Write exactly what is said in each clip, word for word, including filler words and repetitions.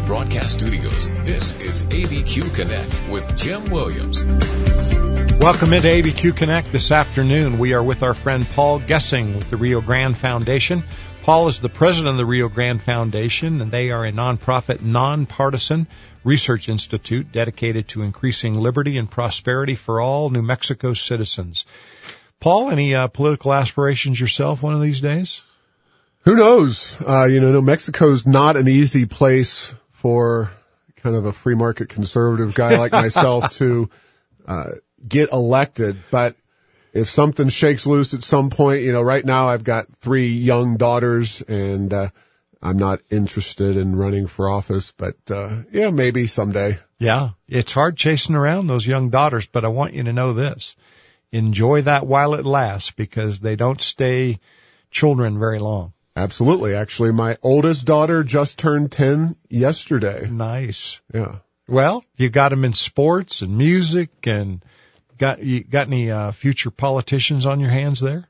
Broadcast Studios, this is A B Q Connect with Jim Williams. Welcome into A B Q Connect this afternoon. We are with our friend Paul Gessing with the Rio Grande Foundation. Paul is the president of the Rio Grande Foundation, and they are a nonprofit, nonpartisan research institute dedicated to increasing liberty and prosperity for all New Mexico citizens. Paul, any uh, political aspirations yourself one of these days? Who knows? Uh, you know, New Mexico's not an easy place for kind of a free market conservative guy like myself to uh, get elected. But if something shakes loose at some point, you know, right now I've got three young daughters and uh, I'm not interested in running for office. But, uh, yeah, maybe someday. Yeah, it's hard chasing around those young daughters, but I want you to know this. Enjoy that while it lasts, because they don't stay children very long. Absolutely. Actually, my oldest daughter just turned ten yesterday. Nice. Yeah. Well, you got them in sports and music, and got you got any uh, future politicians on your hands there?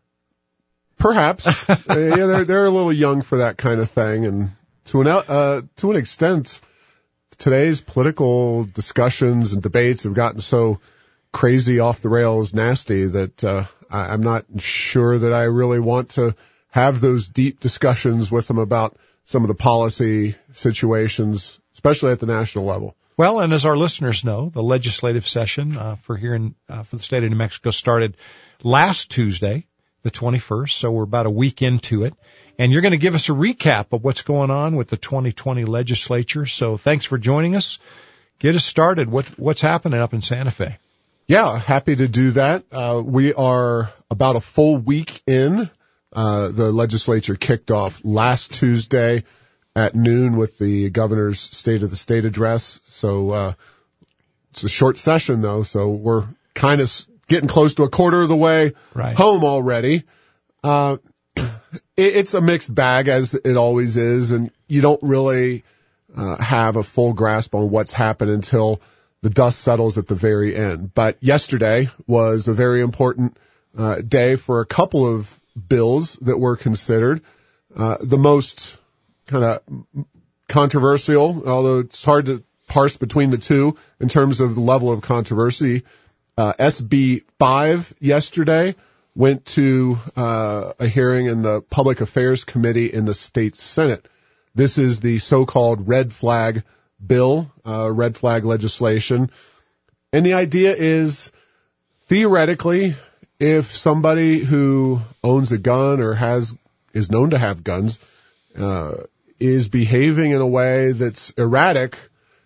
Perhaps. uh, yeah, they're they're a little young for that kind of thing, and to an uh to an extent, today's political discussions and debates have gotten so crazy, off the rails, nasty that uh I, I'm not sure that I really want to have those deep discussions with them about some of the policy situations, especially at the national level. Well, and as our listeners know, the legislative session uh, for here in uh, for the state of New Mexico started last Tuesday, the twenty-first, so we're about a week into it. And you're going to give us a recap of what's going on with the twenty twenty legislature. So thanks for joining us. Get us started. What what's happening up in Santa Fe? Yeah, happy to do that. Uh, we are about a full week in. Uh, the legislature kicked off last Tuesday at noon with the governor's State of the State address. So, uh, it's a short session though, so we're kind of getting close to a quarter of the way right. home already. Uh, it, it's a mixed bag, as it always is, and you don't really, uh, have a full grasp on what's happened until the dust settles at the very end. But yesterday was a very important, uh, day for a couple of bills that were considered. Uh, the most kind of controversial, although it's hard to parse between the two in terms of the level of controversy, uh, S B five yesterday went to uh, a hearing in the Public Affairs Committee in the state Senate. This is the so-called red flag bill, uh, red flag legislation. And the idea is, theoretically, if somebody who owns a gun or has is known to have guns uh is behaving in a way that's erratic,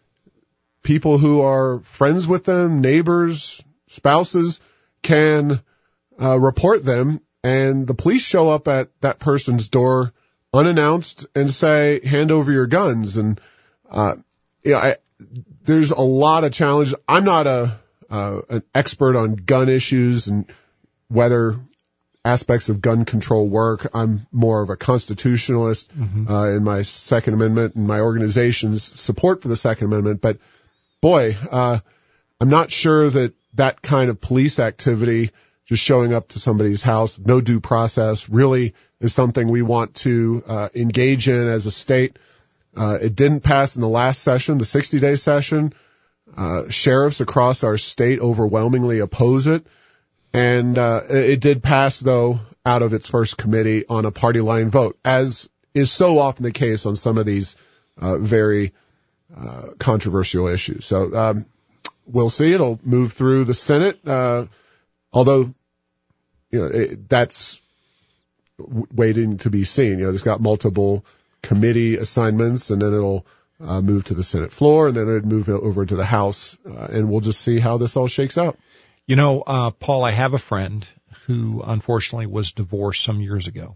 people who are friends with them, neighbors, spouses, can uh report them, and the police show up at that person's door unannounced and say, hand over your guns. And uh yeah, I, there's a lot of challenge. I'm not a uh, an expert on gun issues and whether aspects of gun control work. I'm more of a constitutionalist mm-hmm. uh, in my Second Amendment and my organization's support for the Second Amendment. But boy, uh, I'm not sure that that kind of police activity, just showing up to somebody's house, no due process, really is something we want to uh, engage in as a state. Uh, it didn't pass in the last session, the sixty-day session. Uh, sheriffs across our state overwhelmingly oppose it. And uh it did pass, though, out of its first committee on a party line vote, as is so often the case on some of these uh very uh controversial issues. So um we'll see. It'll move through the Senate, uh although, you know, it, that's w- waiting to be seen. You know, it's got multiple committee assignments, and then it'll uh move to the Senate floor, and then it'll move over to the House, uh, and we'll just see how this all shakes out. You know, uh, Paul, I have a friend who unfortunately was divorced some years ago,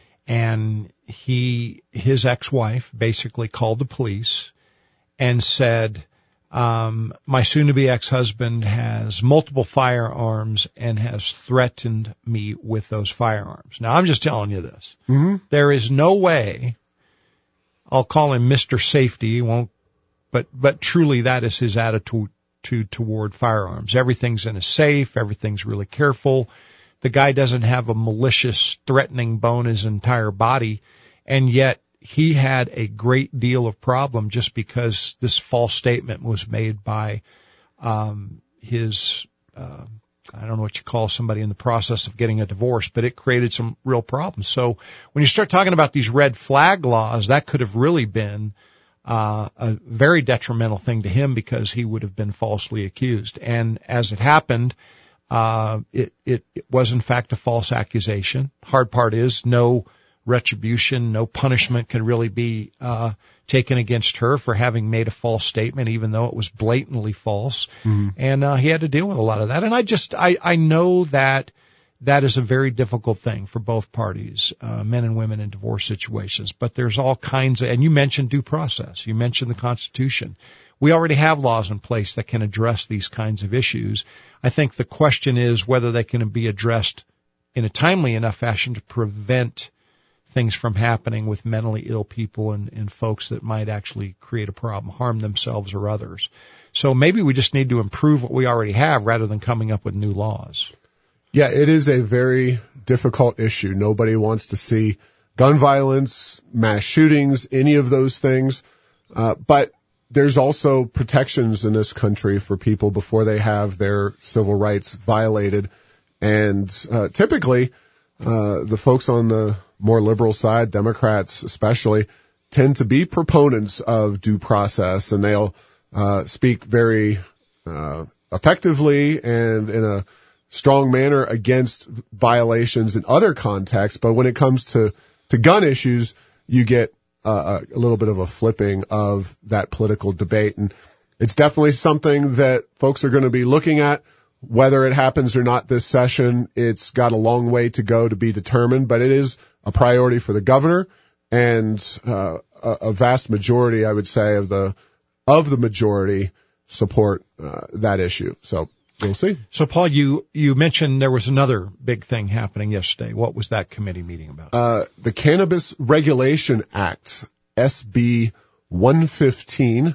and he, his ex-wife basically called the police and said, um, my soon-to-be ex-husband has multiple firearms and has threatened me with those firearms. Now, I'm just telling you this. Mm-hmm. There is no way, I'll call him Mister Safety, he won't, but, but truly that is his attitude to toward firearms. Everything's in a safe. Everything's really careful. The guy doesn't have a malicious, threatening bone in his entire body, and yet he had a great deal of problem just because this false statement was made by um, his, uh, I don't know what you call somebody in the process of getting a divorce, but it created some real problems. So when you start talking about these red flag laws, that could have really been uh, a very detrimental thing to him because he would have been falsely accused. And as it happened, uh, it, it, it was in fact a false accusation. Hard part is no retribution, no punishment can really be uh taken against her for having made a false statement, even though it was blatantly false. Mm-hmm. And uh, he had to deal with a lot of that. And I just, I, I know that that is a very difficult thing for both parties, uh, men and women in divorce situations. But there's all kinds of, and you mentioned due process. You mentioned the Constitution. We already have laws in place that can address these kinds of issues. I think the question is whether they can be addressed in a timely enough fashion to prevent things from happening with mentally ill people and, and folks that might actually create a problem, harm themselves or others. So maybe we just need to improve what we already have rather than coming up with new laws. Yeah, it is a very difficult issue. Nobody wants to see gun violence, mass shootings, any of those things. Uh, but there's also protections in this country for people before they have their civil rights violated. And uh, typically, uh, the folks on the more liberal side, Democrats especially, tend to be proponents of due process, and they'll uh, speak very uh, effectively and in a strong manner against violations in other contexts. But when it comes to, to gun issues, you get uh, a little bit of a flipping of that political debate. And it's definitely something that folks are going to be looking at. Whether it happens or not this session, it's got a long way to go to be determined, but it is a priority for the governor, and uh, a, a vast majority, I would say, of the of the majority support uh, that issue. So we'll see. So, Paul, you you mentioned there was another big thing happening yesterday. What was that committee meeting about? Uh, the Cannabis Regulation Act, S B one fifteen,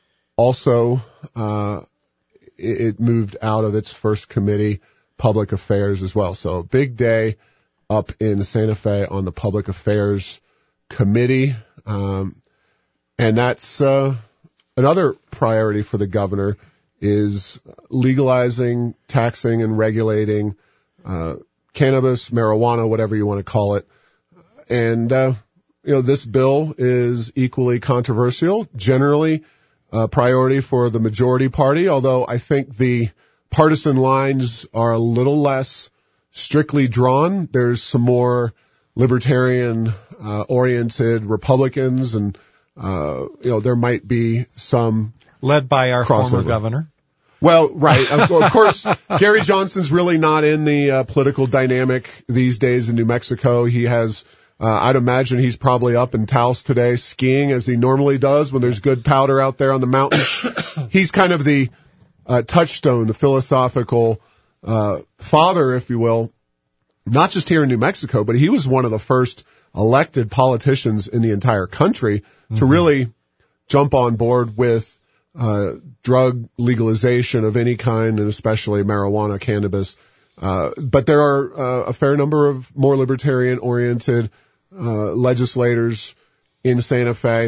also uh, it, it moved out of its first committee, Public Affairs, as well. So a big day up in Santa Fe on the Public Affairs Committee. Um, and that's, uh, another priority for the governor is legalizing, taxing, and regulating, uh, cannabis, marijuana, whatever you want to call it. And, uh, you know, this bill is equally controversial, generally a priority for the majority party, although I think the partisan lines are a little less strictly drawn. There's some more libertarian uh, oriented Republicans, and uh you know there might be some led by our crossover. Former governor. Well, right. Of, of course, Gary Johnson's really not in the uh, political dynamic these days in New Mexico. He has, uh, I'd imagine he's probably up in Taos today skiing as he normally does when there's good powder out there on the mountain. He's kind of the uh, touchstone, the philosophical Uh, father, if you will, not just here in New Mexico, but he was one of the first elected politicians in the entire country mm-hmm. to really jump on board with uh, drug legalization of any kind, and especially marijuana, cannabis. Uh, but there are uh, a fair number of more libertarian-oriented uh, legislators in Santa Fe,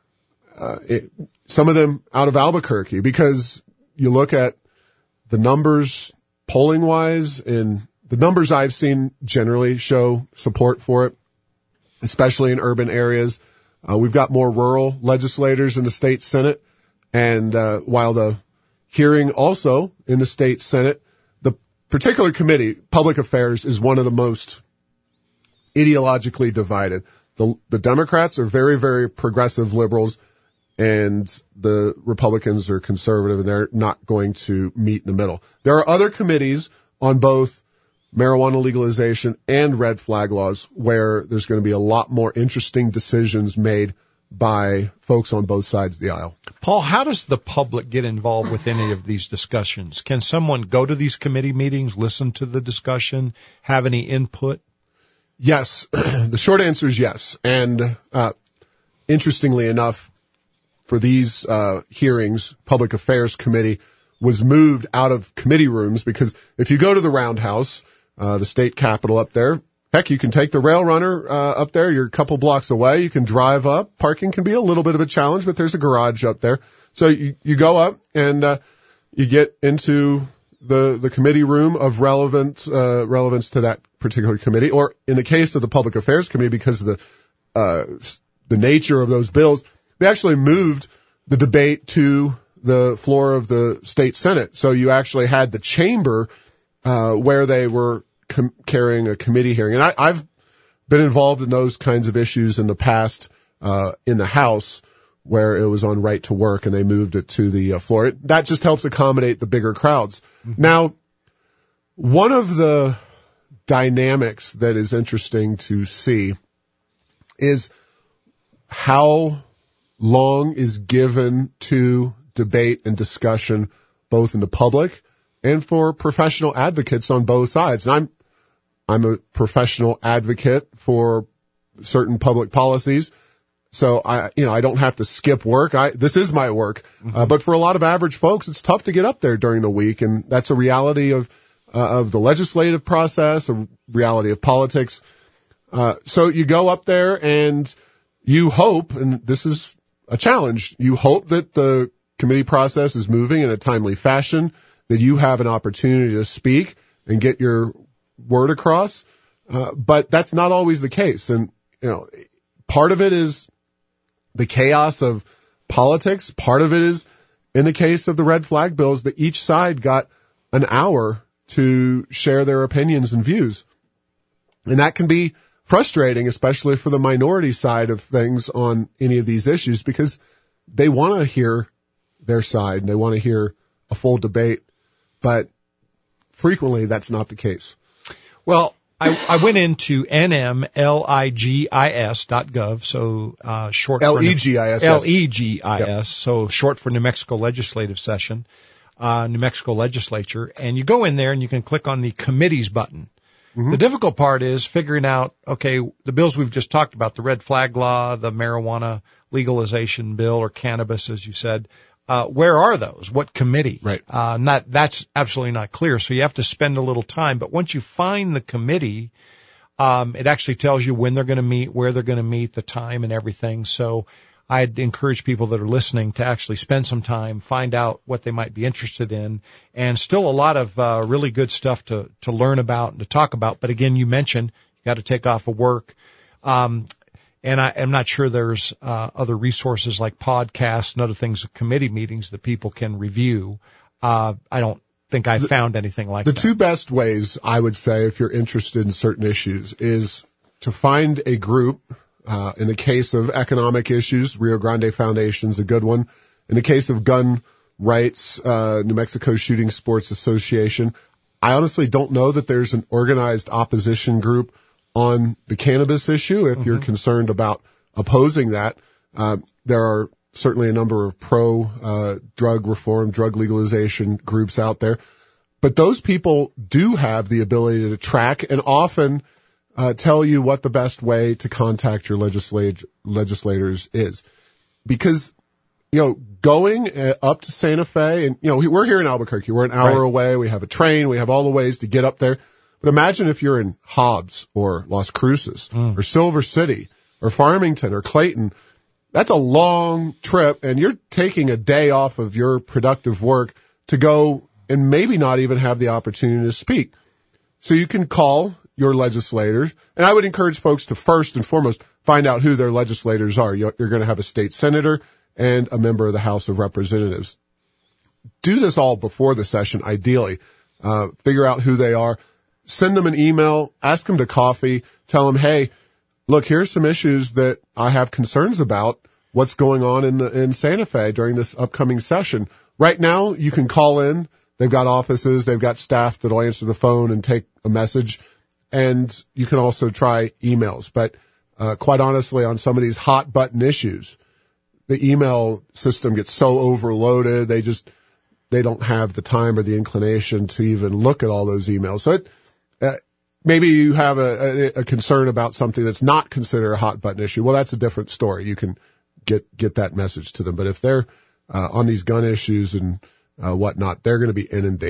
uh, it, some of them out of Albuquerque, because you look at the numbers polling wise, and the numbers I've seen generally show support for it, especially in urban areas. Uh, we've got more rural legislators in the state Senate, and uh, while the hearing also in the state Senate, the particular committee, Public Affairs, is one of the most ideologically divided. The, the Democrats are very, very progressive liberals, and the Republicans are conservative, and they're not going to meet in the middle. There are other committees on both marijuana legalization and red flag laws where there's going to be a lot more interesting decisions made by folks on both sides of the aisle. Paul, how does the public get involved with any of these discussions? Can someone go to these committee meetings, listen to the discussion, have any input? Yes. The short answer is yes. And uh interestingly enough, for these uh hearings, Public Affairs Committee was moved out of committee rooms, because if you go to the Roundhouse, uh the state capitol up there, heck, you can take the rail runner uh, up there. You're a couple blocks away. You can drive up. Parking can be a little bit of a challenge, but there's a garage up there. So you, you go up and uh, you get into the the committee room of relevant uh, relevance to that particular committee, or in the case of the Public Affairs Committee, because of the uh, the nature of those bills, they actually moved the debate to the floor of the state Senate. So you actually had the chamber uh, where they were com- carrying a committee hearing. And I, I've been involved in those kinds of issues in the past uh, in the House, where it was on right to work and they moved it to the uh, floor. It, that just helps accommodate the bigger crowds. Mm-hmm. Now, one of the dynamics that is interesting to see is how long is given to debate and discussion, both in the public and for professional advocates on both sides. And I'm, I'm a professional advocate for certain public policies. So I, you know, I don't have to skip work. I, this is my work. Mm-hmm. Uh, but for a lot of average folks, it's tough to get up there during the week. And that's a reality of, uh, of the legislative process, a reality of politics. Uh, so you go up there and you hope, and this is a challenge, you hope that the committee process is moving in a timely fashion, that you have an opportunity to speak and get your word across. Uh, but that's not always the case. And, you know, part of it is the chaos of politics. Part of it is, in the case of the red flag bills, that each side got an hour to share their opinions and views. And that can be frustrating, especially for the minority side of things on any of these issues, because they want to hear their side and they want to hear a full debate. But frequently that's not the case. Well, I, I went into N M Ligis dot gov, so uh, short for L E G I S. L E G I S, so short for New Mexico Legislative Session, uh, New Mexico Legislature, and you go in there and you can click on the committees button. Mm-hmm. The difficult part is figuring out, okay, the bills we've just talked about, the red flag law, the marijuana legalization bill, or cannabis, as you said, uh, where are those? What committee? Right. Uh, not, that's absolutely not clear. So you have to spend a little time. But once you find the committee, um, it actually tells you when they're going to meet, where they're going to meet, the time and everything. So I'd encourage people that are listening to actually spend some time, find out what they might be interested in, and still a lot of uh, really good stuff to, to learn about and to talk about. But again, you mentioned you got to take off of work. Um, and I am not sure there's uh, other resources like podcasts and other things, committee meetings that people can review. Uh, I don't think I found anything like the that. The two best ways, I would say, if you're interested in certain issues, is to find a group. Uh, in the case of economic issues, Rio Grande Foundation's a good one. In the case of gun rights, uh, New Mexico Shooting Sports Association. I honestly don't know that there's an organized opposition group on the cannabis issue. If mm-hmm. you're concerned about opposing that, uh, there are certainly a number of pro, uh, drug reform, drug legalization groups out there. But those people do have the ability to track and often Uh, tell you what the best way to contact your legislat- legislators is. Because, you know, going uh, up to Santa Fe, and, you know, we're here in Albuquerque. We're an hour right. away. We have a train. We have all the ways to get up there. But imagine if you're in Hobbs or Las Cruces mm. or Silver City or Farmington or Clayton. That's a long trip, and you're taking a day off of your productive work to go and maybe not even have the opportunity to speak. So you can call your legislators, and I would encourage folks to first and foremost find out who their legislators are. You're, you're going to have a state senator and a member of the House of Representatives. Do this all before the session, ideally. Uh, figure out who they are. Send them an email. Ask them to coffee. Tell them, hey, look, here's some issues that I have concerns about. What's going on in the, in Santa Fe during this upcoming session? Right now, you can call in. They've got offices. They've got staff that'll answer the phone and take a message. And you can also try emails. But uh, quite honestly, on some of these hot button issues, the email system gets so overloaded. They just, they don't have the time or the inclination to even look at all those emails. So it, uh, maybe you have a, a, a concern about something that's not considered a hot button issue. Well, that's a different story. You can get, get that message to them. But if they're uh, on these gun issues and uh, whatnot, they're going to be inundated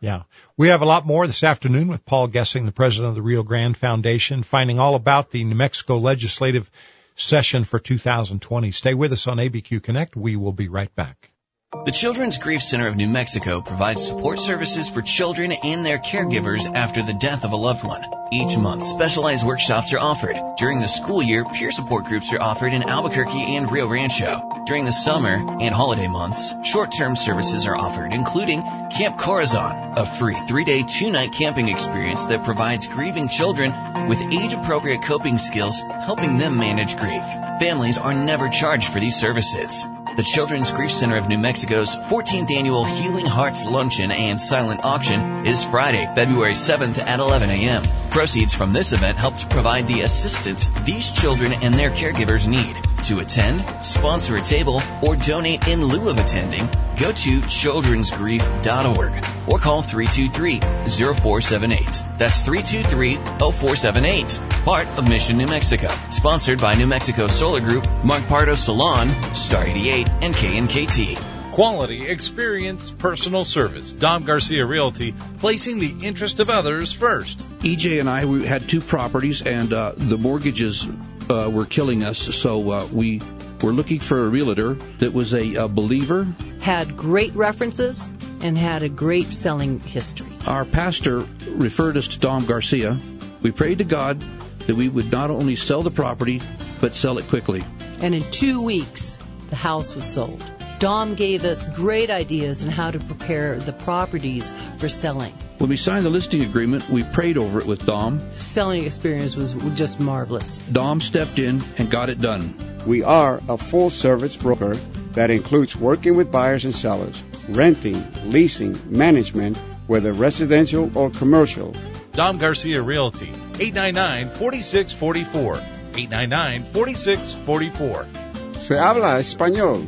Yeah. We have a lot more this afternoon with Paul Gessing, the president of the Rio Grande Foundation, finding all about the New Mexico legislative session for two thousand twenty. Stay with us on A B Q Connect. We will be right back. The Children's Grief Center of New Mexico provides support services for children and their caregivers after the death of a loved one. Each month, specialized workshops are offered. During the school year, peer support groups are offered in Albuquerque and Rio Rancho. During the summer and holiday months, short-term services are offered, including Camp Corazon, a free three-day, two-night camping experience that provides grieving children with age-appropriate coping skills, helping them manage grief. Families are never charged for these services. The Children's Grief Center of New Mexico's fourteenth Annual Healing Hearts Luncheon and Silent Auction is Friday, February seventh at eleven a.m. Proceeds from this event help to provide the assistance these children and their caregivers need. To attend, sponsor a table, or donate in lieu of attending, go to children's grief dot org or call three two three, zero four seven eight. That's three two three, zero four seven eight. Part of Mission New Mexico. Sponsored by New Mexico Solar Group, Mark Pardo Salon, Star eighty-eight, and K N K T. Quality, experience, personal service. Dom Garcia Realty, placing the interest of others first. E J and I, we had two properties, and uh, the mortgages uh, were killing us, so uh, we were looking for a realtor that was a, a believer. Had great references and had a great selling history. Our pastor referred us to Dom Garcia. We prayed to God that we would not only sell the property, but sell it quickly. And in two weeks, the house was sold. Dom gave us great ideas on how to prepare the properties for selling. When we signed the listing agreement, we prayed over it with Dom. The selling experience was just marvelous. Dom stepped in and got it done. We are a full-service broker that includes working with buyers and sellers, renting, leasing, management, whether residential or commercial. Dom Garcia Realty, eight nine nine, four six four four, eight nine nine, four six four four. Se habla español.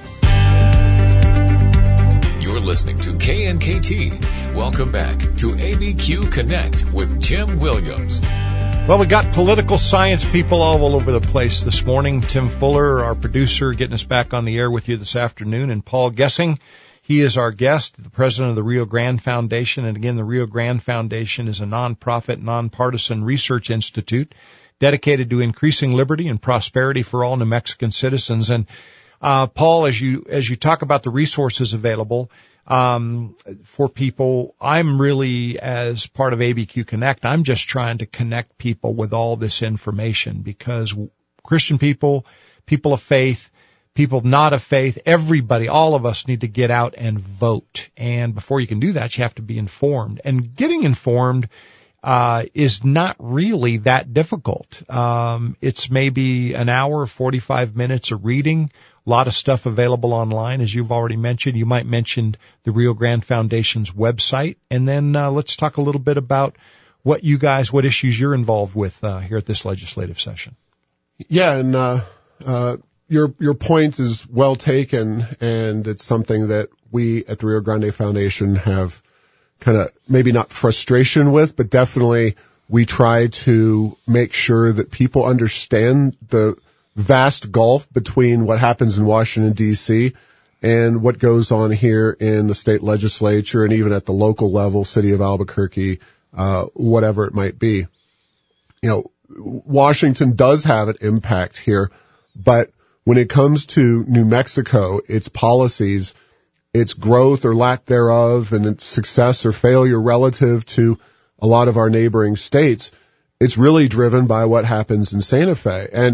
You're listening to K N K T. Welcome back to A B Q Connect with Jim Williams. Well, we got political science people all over the place this morning. Tim Fuller, our producer, getting us back on the air with you this afternoon, and Paul Gessing. He is our guest, the president of the Rio Grande Foundation. And again, the Rio Grande Foundation is a nonprofit, nonpartisan research institute dedicated to increasing liberty and prosperity for all New Mexican citizens. And uh Paul, as you as you talk about the resources available um for people, I'm really, as part of A B Q Connect, I'm just trying to connect people with all this information, because Christian people, people of faith, people not of faith, everybody, all of us need to get out and vote. And before you can do that, you have to be informed. And getting informed uh is not really that difficult. Um it's maybe an hour, forty-five minutes of reading. A lot of stuff available online, as you've already mentioned. You might mention the Rio Grande Foundation's website. And then uh, let's talk a little bit about what you guys, what issues you're involved with uh, here at this legislative session. Yeah, and uh, uh, your your point is well taken, and it's something that we at the Rio Grande Foundation have kind of maybe not frustration with, but definitely we try to make sure that people understand the vast gulf between what happens in Washington, D C and what goes on here in the state legislature and even at the local level, city of Albuquerque, uh, whatever it might be. You know, Washington does have an impact here, but when it comes to New Mexico, its policies, its growth or lack thereof, and its success or failure relative to a lot of our neighboring states, it's really driven by what happens in Santa Fe. And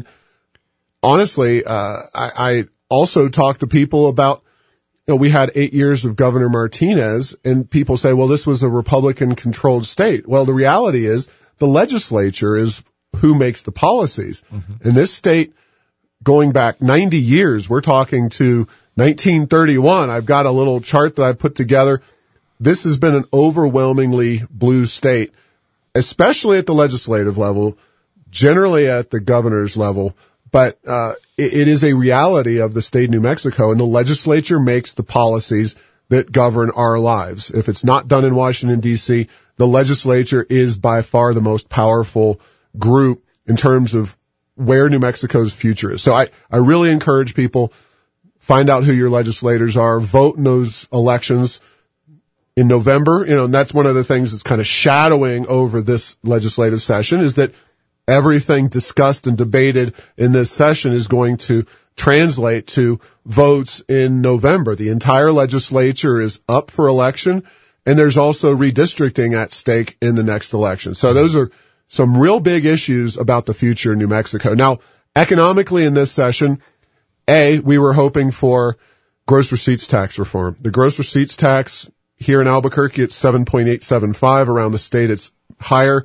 honestly, uh, I, I also talk to people about, you know, we had eight years of Governor Martinez, and people say, well, this was a Republican-controlled state. Well, the reality is the legislature is who makes the policies. Mm-hmm. In this state, going back ninety years, we're talking to nineteen thirty-one. I've got a little chart that I put together. This has been an overwhelmingly blue state, especially at the legislative level, generally at the governor's level. But uh it, it is a reality of the state of New Mexico, and the legislature makes the policies that govern our lives. If it's not done in Washington, D C, the legislature is by far the most powerful group in terms of where New Mexico's future is. So I, I really encourage people, find out who your legislators are, vote in those elections, in November, you know, and that's one of the things that's kind of shadowing over this legislative session is that everything discussed and debated in this session is going to translate to votes in November. The entire legislature is up for election, and there's also redistricting at stake in the next election. So those are some real big issues about the future of New Mexico. Now, economically in this session, A, we were hoping for gross receipts tax reform. The gross receipts tax here in Albuquerque, it's seven point eight seven five. Around the state, it's higher.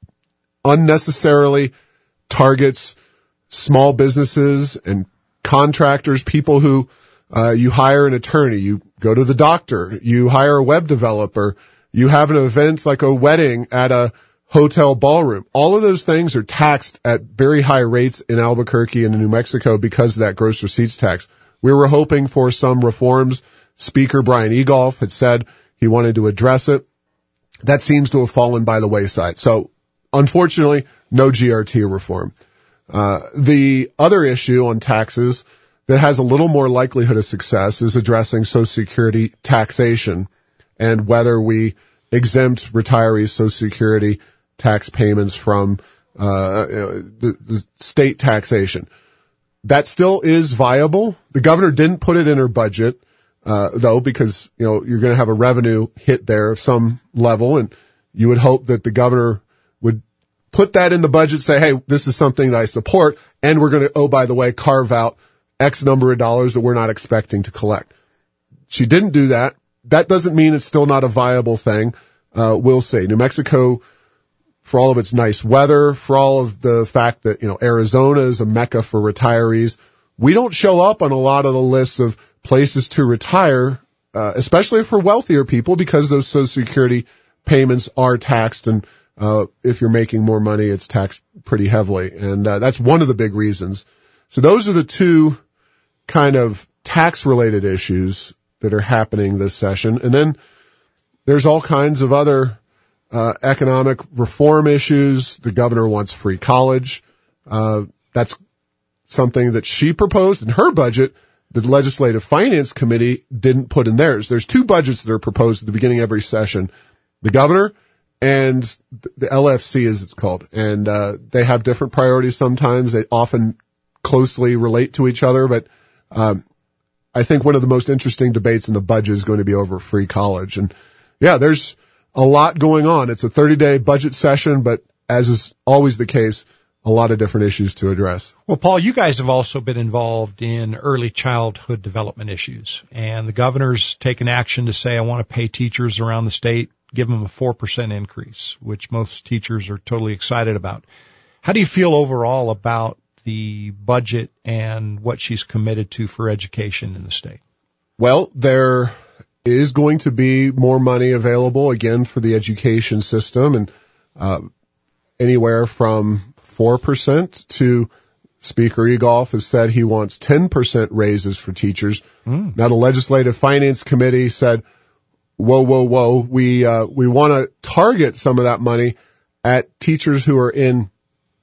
Unnecessarily targets small businesses and contractors, people who uh, you hire an attorney, you go to the doctor, you hire a web developer, you have an event like a wedding at a hotel ballroom. All of those things are taxed at very high rates in Albuquerque and in New Mexico because of that gross receipts tax. We were hoping for some reforms. Speaker Brian Egolf had said he wanted to address it. That seems to have fallen by the wayside. So, unfortunately, no G R T reform. Uh, the other issue on taxes that has a little more likelihood of success is addressing Social Security taxation and whether we exempt retirees' Social Security tax payments from uh, the, the state taxation. That still is viable. The governor didn't put it in her budget, uh, though, because, you know, you're going to have a revenue hit there of some level, and you would hope that the governor would put that in the budget, say, hey, this is something that I support, and we're going to, oh, by the way, carve out X number of dollars that we're not expecting to collect. She didn't do that. That doesn't mean it's still not a viable thing. Uh, we'll see. New Mexico, for all of its nice weather, for all of the fact that, you know, Arizona is a mecca for retirees, we don't show up on a lot of the lists of places to retire, uh, especially for wealthier people, because those Social Security payments are taxed, and uh, if you're making more money, it's taxed pretty heavily. And uh, that's one of the big reasons. So those are the two kind of tax-related issues that are happening this session. And then there's all kinds of other uh, economic reform issues. The governor wants free college. Uh, that's something that she proposed in her budget. The Legislative Finance Committee didn't put in theirs. There's two budgets that are proposed at the beginning of every session. The governor and the L F C, as it's called. And uh, they have different priorities sometimes. They often closely relate to each other. But um, I think one of the most interesting debates in the budget is going to be over free college. And, yeah, there's a lot going on. It's a thirty-day budget session, but as is always the case, a lot of different issues to address. Well, Paul, you guys have also been involved in early childhood development issues, and the governor's taken action to say, I want to pay teachers around the state, give them a four percent increase, which most teachers are totally excited about. How do you feel overall about the budget and what she's committed to for education in the state? Well, there is going to be more money available, again, for the education system, and uh, anywhere from four percent to Speaker Egolf has said he wants ten percent raises for teachers. Mm. Now, the Legislative Finance Committee said, whoa, whoa, whoa, we uh, we want to target some of that money at teachers who are in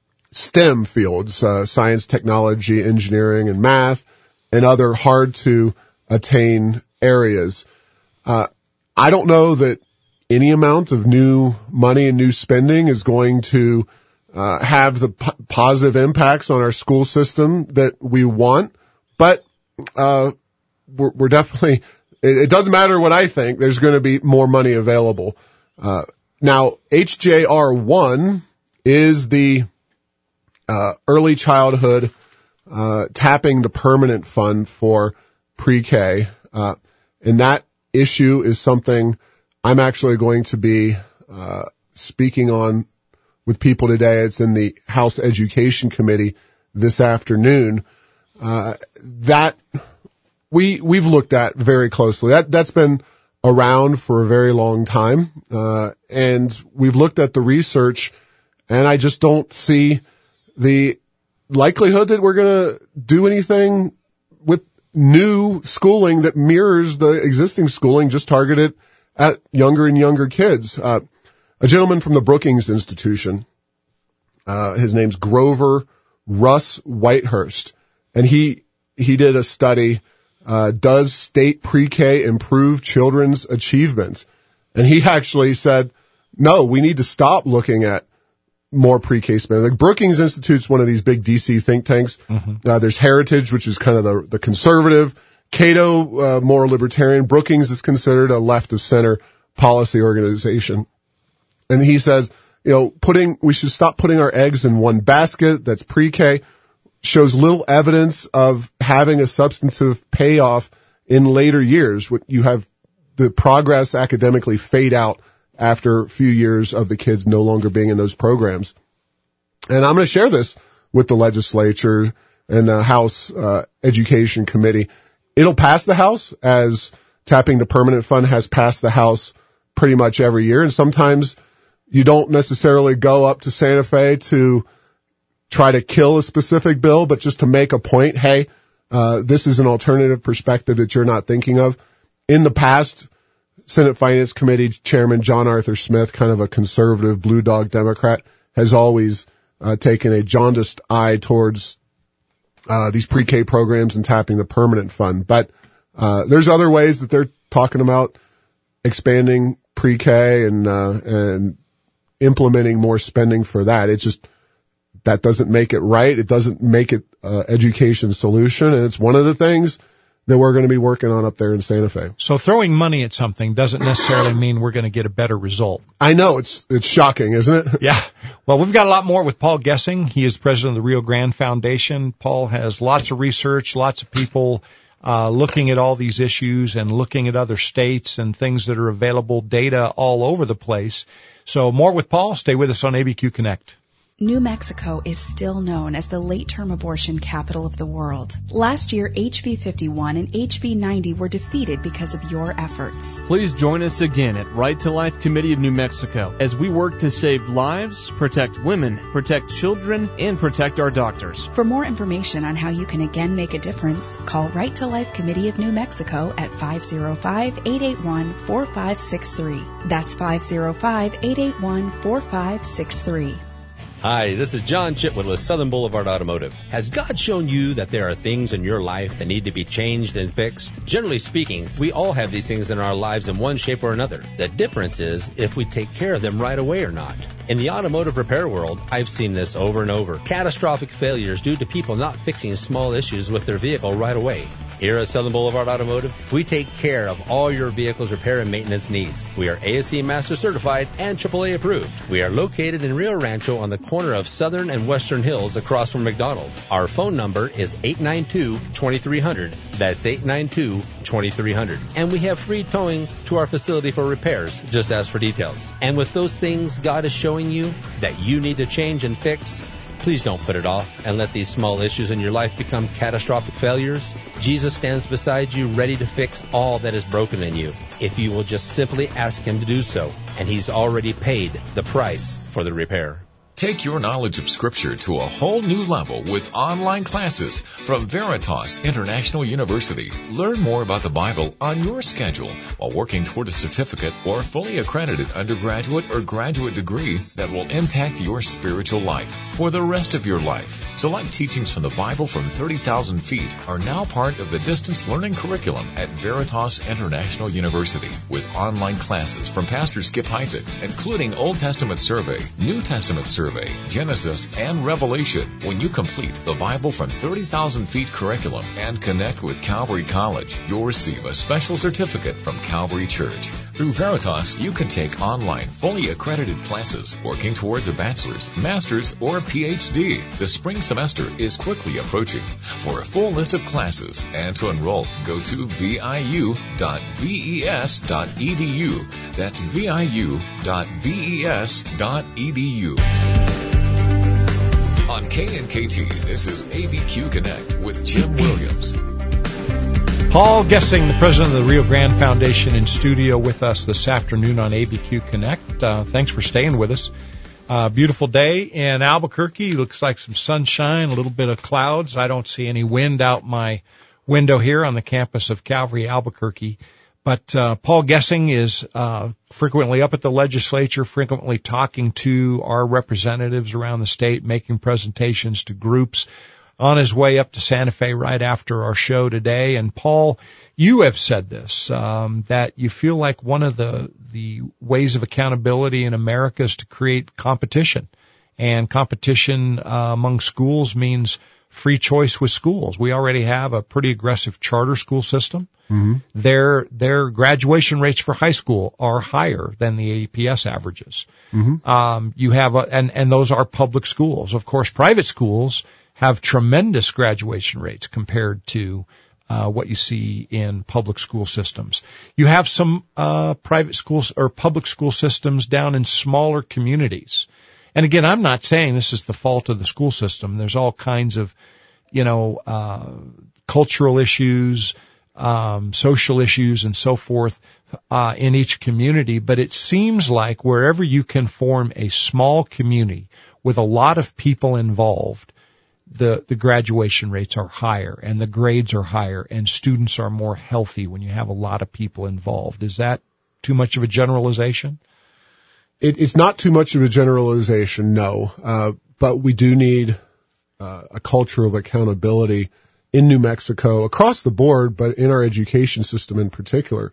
STEM fields, uh, science, technology, engineering, and math, and other hard-to-attain areas. Uh, I don't know that any amount of new money and new spending is going to uh, have the p- positive impacts on our school system that we want, but uh, we're, we're definitely, it, it doesn't matter what I think, there's going to be more money available. Uh, now, H J R one is the uh, early childhood uh, tapping the permanent fund for pre-K, uh, and that issue is something I'm actually going to be uh, speaking on with people today. It's in the House Education Committee this afternoon. Uh, that we we've looked at very closely. That that's been around for a very long time, uh, and we've looked at the research, and I just don't see the likelihood that we're going to do anything with new schooling that mirrors the existing schooling, just targeted at younger and younger kids. Uh, a gentleman from the Brookings Institution, uh, his name's Grover Russ Whitehurst, and he, he did a study, uh, does state pre-K improve children's achievement? And he actually said, no, we need to stop looking at more pre-K spending. Like Brookings Institute's one of these big D C think tanks. Mm-hmm. Uh, there's Heritage, which is kind of the, the conservative. Cato, uh, more libertarian. Brookings is considered a left of center policy organization. And he says, you know, putting, we should stop putting our eggs in one basket. That's pre-K. Shows little evidence of having a substantive payoff in later years. You have the progress academically fade out after a few years of the kids no longer being in those programs. And I'm going to share this with the legislature and the House uh, Education Committee. It'll pass the House, as tapping the permanent fund has passed the House pretty much every year. And sometimes you don't necessarily go up to Santa Fe to try to kill a specific bill, but just to make a point, hey, uh, this is an alternative perspective that you're not thinking of. In the past, Senate Finance Committee Chairman John Arthur Smith, kind of a conservative blue dog Democrat, has always uh, taken a jaundiced eye towards uh, these pre-K programs and tapping the permanent fund. But uh, there's other ways that they're talking about expanding pre-K and uh, and implementing more spending for that. It just that doesn't make it right. It doesn't make it uh, education solution, and it's one of the things that we're going to be working on up there in Santa Fe. So throwing money at something doesn't necessarily mean we're going to get a better result. I know, it's it's shocking, isn't it? Yeah. Well, we've got a lot more with Paul Gessing. He is president of the Rio Grande Foundation. Paul has lots of research, lots of people uh looking at all these issues and looking at other states and things that are available, data all over the place. So more with Paul. Stay with us on A B Q Connect. New Mexico is still known as the late-term abortion capital of the world. Last year, H B fifty-one and H B ninety were defeated because of your efforts. Please join us again at Right to Life Committee of New Mexico as we work to save lives, protect women, protect children, and protect our doctors. For more information on how you can again make a difference, call Right to Life Committee of New Mexico at five oh five, eight eight one, four five six three. That's five oh five, eight eight one, four five six three. Hi, this is John Chitwood with Southern Boulevard Automotive. Has God shown you that there are things in your life that need to be changed and fixed? Generally speaking, we all have these things in our lives in one shape or another. The difference is if we take care of them right away or not. In the automotive repair world, I've seen this over and over. Catastrophic failures due to people not fixing small issues with their vehicle right away. Here at Southern Boulevard Automotive, we take care of all your vehicle's repair and maintenance needs. We are A S E Master Certified and triple A approved. We are located in Rio Rancho on the corner of Southern and Western Hills across from McDonald's. Our phone number is eight nine two, two three zero zero. That's eight nine two, two three zero zero. And we have free towing to our facility for repairs. Just ask for details. And with those things God is showing you that you need to change and fix, please don't put it off and let these small issues in your life become catastrophic failures. Jesus stands beside you ready to fix all that is broken in you if you will just simply ask Him to do so. And He's already paid the price for the repair. Take your knowledge of Scripture to a whole new level with online classes from Veritas International University. Learn more about the Bible on your schedule while working toward a certificate or fully accredited undergraduate or graduate degree that will impact your spiritual life for the rest of your life. Select teachings from the Bible from thirty thousand feet are now part of the distance learning curriculum at Veritas International University with online classes from Pastor Skip Heitzig, including Old Testament survey, New Testament survey, Genesis, and Revelation. When you complete the Bible from thirty thousand feet curriculum and connect with Calvary College, you'll receive a special certificate from Calvary Church. Through Veritas, you can take online, fully accredited classes working towards a bachelor's, master's, or P H D. The spring semester is quickly approaching. For a full list of classes and to enroll, go to V I U dot V E S dot E D U. That's V I U dot V E S dot E D U. On K N K T, this is A B Q Connect with Jim Williams. Paul Gessing, the president of the Rio Grande Foundation, in studio with us this afternoon on A B Q Connect. Uh, thanks for staying with us. Uh, beautiful day in Albuquerque. Looks like some sunshine, a little bit of clouds. I don't see any wind out my window here on the campus of Calvary Albuquerque. But uh, Paul Gessing is uh, frequently up at the legislature, frequently talking to our representatives around the state, making presentations to groups. on his way up to Santa Fe right after our show today. And Paul, you have said this, um, that you feel like one of the, the ways of accountability in America is to create competition. And competition uh, among schools means free choice with schools. We already have a pretty aggressive charter school system. Mm-hmm. Their their graduation rates for high school are higher than the A P S averages. Mm-hmm. Um, you have a, and and those are public schools. Of course, private schools have tremendous graduation rates compared to uh, what you see in public school systems. You have some uh, private schools or public school systems down in smaller communities. And again, I'm not saying this is the fault of the school system. There's all kinds of, you know, uh, cultural issues, um, social issues and so forth, uh, in each community. But it seems like wherever you can form a small community with a lot of people involved, the, the graduation rates are higher and the grades are higher and students are more healthy when you have a lot of people involved. Is that too much of a generalization? It, it's not too much of a generalization, no. Uh, but we do need uh, a culture of accountability in New Mexico across the board, but in our education system in particular.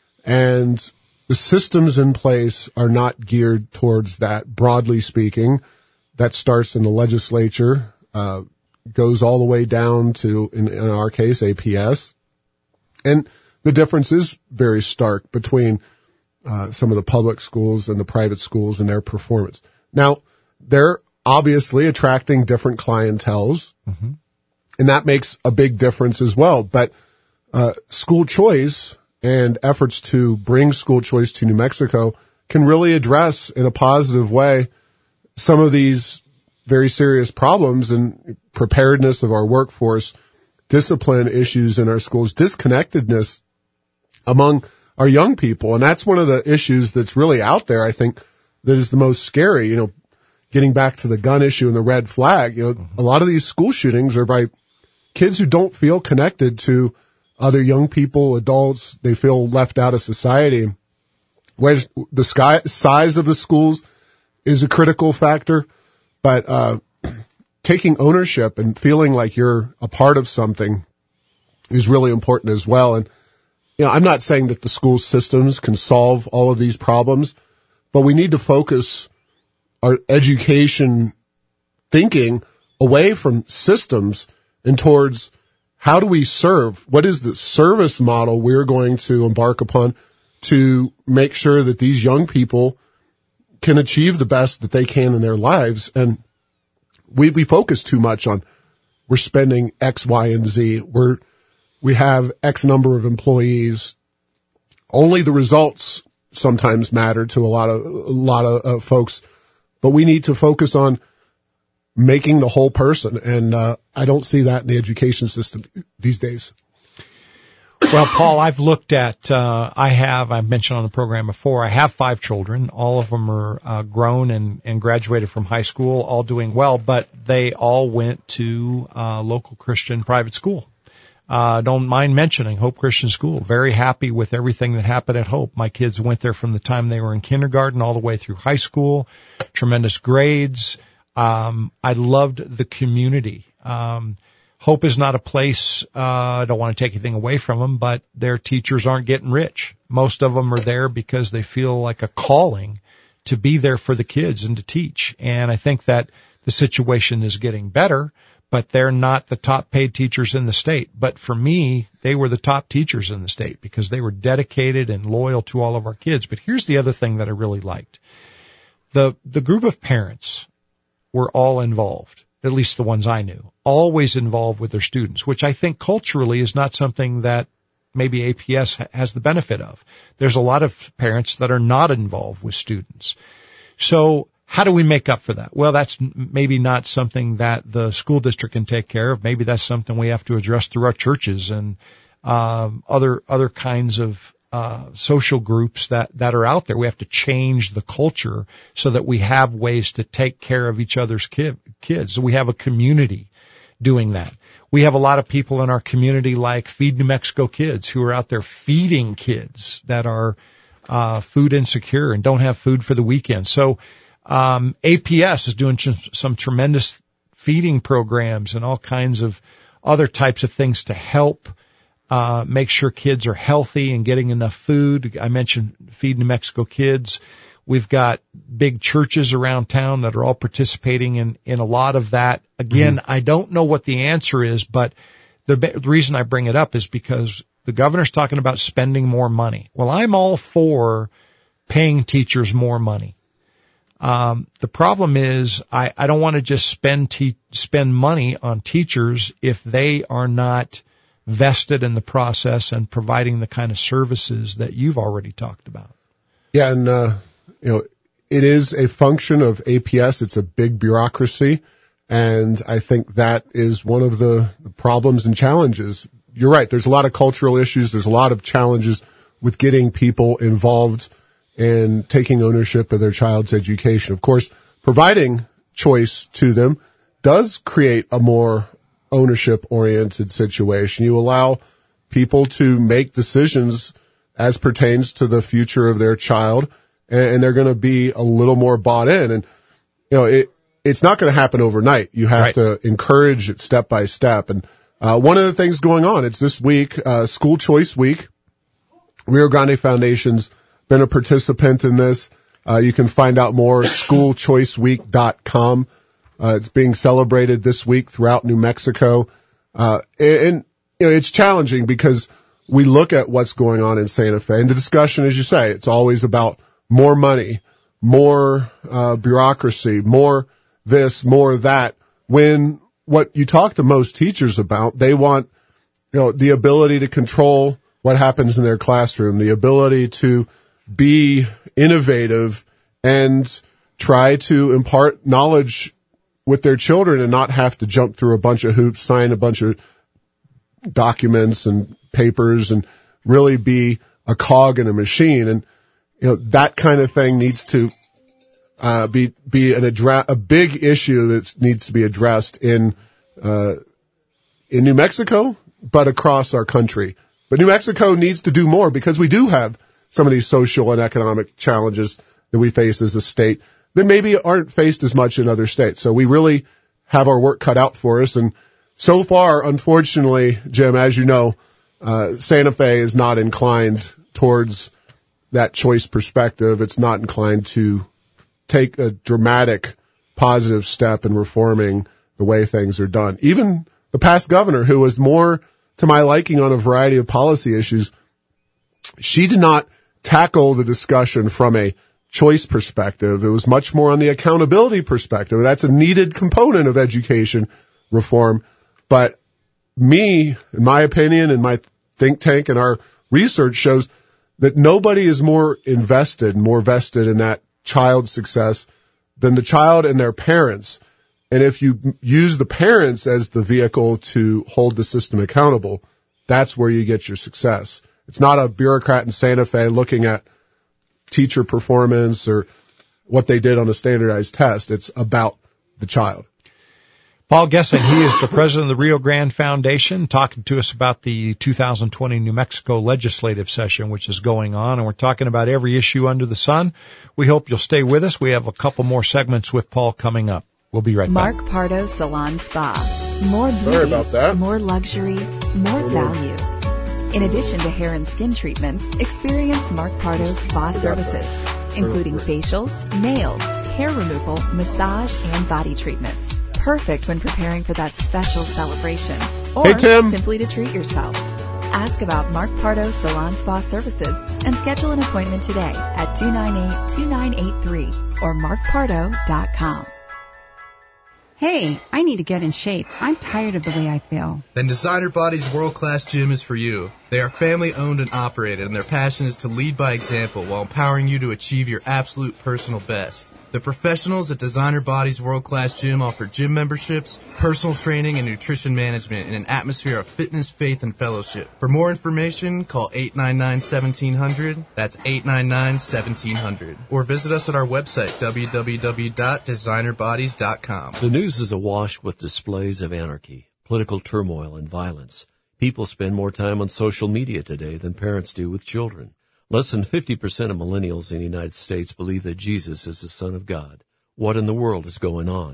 And the systems in place are not geared towards that, broadly speaking. That starts in the legislature, uh, goes all the way down to, in, in our case, A P S. And the difference is very stark between Uh, some of the public schools and the private schools and their performance. Now, they're obviously attracting different clienteles, mm-hmm. and that makes a big difference as well. But uh, school choice and efforts to bring school choice to New Mexico can really address in a positive way some of these very serious problems and preparedness of our workforce, discipline issues in our schools, disconnectedness among our young people. And that's one of the issues that's really out there, I think, that is the most scary. You know, getting back to the gun issue and the red flag, you know, mm-hmm. a lot of these school shootings are by kids who don't feel connected to other young people, adults. They feel left out of society. Where the sky, size of the schools is a critical factor, but uh taking ownership and feeling like you're a part of something is really important as well. And you know, I'm not saying that the school systems can solve all of these problems, but we need to focus our education thinking away from systems and towards how do we serve? What is the service model we're going to embark upon to make sure that these young people can achieve the best that they can in their lives? And we, we focus too much on we're spending X, Y, and Z. We're We have X number of employees. Only the results sometimes matter to a lot of, a lot of uh, folks, but we need to focus on making the whole person. And, uh, I don't see that in the education system these days. Well, Paul, I've looked at, uh, I have, I've mentioned on the program before, I have five children. All of them are uh, grown and, and graduated from high school, all doing well, but they all went to uh local Christian private school. Uh, don't mind mentioning Hope Christian School. Very happy with everything that happened at Hope. My kids went there from the time they were in kindergarten all the way through high school. Tremendous grades. Um, I loved the community. Um, Hope is not a place, uh, I don't want to take anything away from them, but their teachers aren't getting rich. Most of them are there because they feel like a calling to be there for the kids and to teach. And I think that the situation is getting better, but they're not the top paid teachers in the state. But for me, they were the top teachers in the state because they were dedicated and loyal to all of our kids. But here's the other thing that I really liked. The, the group of parents were all involved, at least the ones I knew, always involved with their students, which I think culturally is not something that maybe A P S has the benefit of. There's a lot of parents that are not involved with students. So how do we make up for that? Well, that's maybe not something that the school district can take care of. Maybe that's something we have to address through our churches and um, other other kinds of uh social groups that that are out there. We have to change the culture so that we have ways to take care of each other's kid, kids. So we have a community doing that. We have a lot of people in our community like Feed New Mexico Kids who are out there feeding kids that are uh food insecure and don't have food for the weekend. So Um, A P S is doing some tremendous feeding programs and all kinds of other types of things to help uh make sure kids are healthy and getting enough food. I mentioned Feed New Mexico Kids. We've got big churches around town that are all participating in, in a lot of that. Again, mm-hmm. I don't know what the answer is, but the, the reason I bring it up is because the governor's talking about spending more money. Well, I'm all for paying teachers more money. Um, the problem is I, I don't want to just spend te- spend money on teachers if they are not vested in the process and providing the kind of services that you've already talked about. Yeah, and uh you know, it is a function of A P S. It's a big bureaucracy, and I think that is one of the problems and challenges. You're right. There's a lot of cultural issues. There's a lot of challenges with getting people involved in taking ownership of their child's education. Of course, providing choice to them does create a more ownership-oriented situation. You allow people to make decisions as pertains to the future of their child, and they're going to be a little more bought in. And, you know, it, it's not going to happen overnight. You have right. to encourage it step by step. And, uh, one of the things going on, it's this week, uh, School Choice Week. Rio Grande Foundation's been a participant in this. Uh, you can find out more at school choice week dot com. Uh, it's being celebrated this week throughout New Mexico. Uh, and, and, you know, it's challenging because we look at what's going on in Santa Fe, and the discussion, as you say, it's always about more money, more uh bureaucracy, more this, more that, when what you talk to most teachers about, they want, you know, the ability to control what happens in their classroom, the ability to be innovative and try to impart knowledge with their children and not have to jump through a bunch of hoops, sign a bunch of documents and papers, and really be a cog in a machine. And you know, that kind of thing needs to uh be be an address, a big issue that needs to be addressed in uh in New Mexico, but across our country. But New Mexico needs to do more because we do have some of these social and economic challenges that we face as a state that maybe aren't faced as much in other states. So we really have our work cut out for us. And so far, unfortunately, Jim, as you know, uh Santa Fe is not inclined towards that choice perspective. It's not inclined to take a dramatic positive step in reforming the way things are done. Even the past governor, who was more to my liking on a variety of policy issues, she did not tackle the discussion from a choice perspective. It was much more on the accountability perspective. That's a needed component of education reform. But me, in my opinion, and my think tank and our research shows that nobody is more invested, more vested in that child's success than the child and their parents. And if you use the parents as the vehicle to hold the system accountable, that's where you get your success. It's not a bureaucrat in Santa Fe looking at teacher performance or what they did on a standardized test. It's about the child. Paul Gessing, he is the president of the Rio Grande Foundation, talking to us about the two thousand twenty New Mexico legislative session, which is going on, and we're talking about every issue under the sun. We hope you'll stay with us. We have a couple more segments with Paul coming up. We'll be right Mark back. Mark Pardo Salon Spa. More beauty, Sorry about that. more luxury, more value. In addition to hair and skin treatments, experience Mark Pardo's spa services, including facials, nails, hair removal, massage, and body treatments. Perfect when preparing for that special celebration or hey, Tim. simply to treat yourself. Ask about Mark Pardo Salon Spa Services and schedule an appointment today at two nine eight, two nine eight three or mark pardo dot com. Hey, I need to get in shape. I'm tired of the way I feel. Then Designer Body's World Class Gym is for you. They are family owned and operated, and their passion is to lead by example while empowering you to achieve your absolute personal best. The professionals at Designer Body's World Class Gym offer gym memberships, personal training, and nutrition management in an atmosphere of fitness, faith, and fellowship. For more information, call eight nine nine, one seven zero zero. That's eight nine nine, one seven zero zero. Or visit us at our website, w w w dot designer bodies dot com. The news is awash with displays of anarchy, political turmoil, and violence. People spend more time on social media today than parents do with children. Less than fifty percent of millennials in the United States believe that Jesus is the Son of God. What in the world is going on?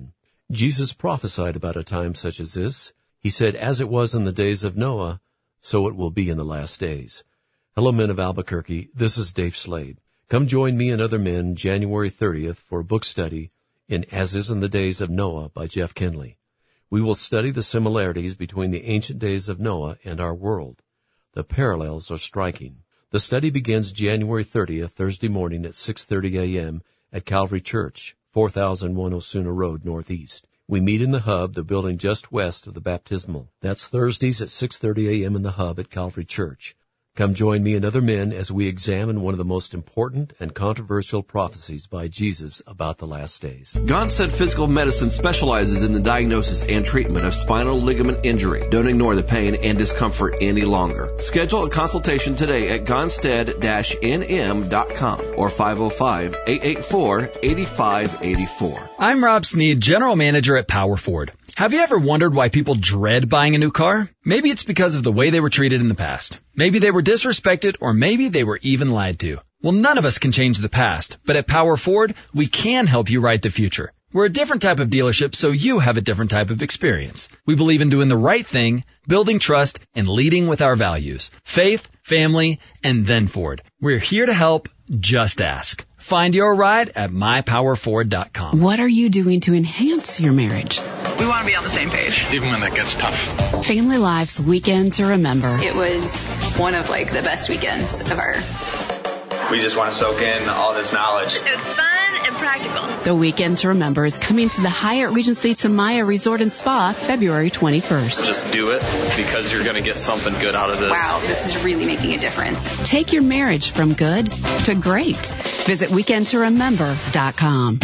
Jesus prophesied about a time such as this. He said, as it was in the days of Noah, so it will be in the last days. Hello, men of Albuquerque. This is Dave Slade. Come join me and other men January thirtieth for a book study in As Is in the Days of Noah by Jeff Kinley. We will study the similarities between the ancient days of Noah and our world. The parallels are striking. The study begins January thirtieth, Thursday morning at six thirty a.m. at Calvary Church, four thousand one Osuna Road, Northeast. We meet in the Hub, the building just west of the Baptismal. That's Thursdays at six thirty a.m. in the Hub at Calvary Church. Come join me and other men as we examine one of the most important and controversial prophecies by Jesus about the last days. Gonstead Physical Medicine specializes in the diagnosis and treatment of spinal ligament injury. Don't ignore the pain and discomfort any longer. Schedule a consultation today at gonstead dash n m dot com or five oh five, eight eight four, eight five eight four. I'm Rob Sneed, General Manager at Power Ford. Have you ever wondered why people dread buying a new car? Maybe it's because of the way they were treated in the past. Maybe they were disrespected, or maybe they were even lied to. Well, none of us can change the past, but at Power Ford, we can help you write the future. We're a different type of dealership, so you have a different type of experience. We believe in doing the right thing, building trust, and leading with our values. Faith, family, and then Ford. We're here to help. Just ask. Find your ride at my power ford dot com. What are you doing to enhance your marriage? We want to be on the same page. Even when that gets tough. Family Life's Weekend to Remember. It was one of like the best weekends of our... We just want to soak in all this knowledge. It was fun and practical. The Weekend to Remember is coming to the Hyatt Regency Tamaya Resort and Spa February twenty-first. Just do it because you're going to get something good out of this. Wow, this is really making a difference. Take your marriage from good to great. Visit weekend to remember dot com.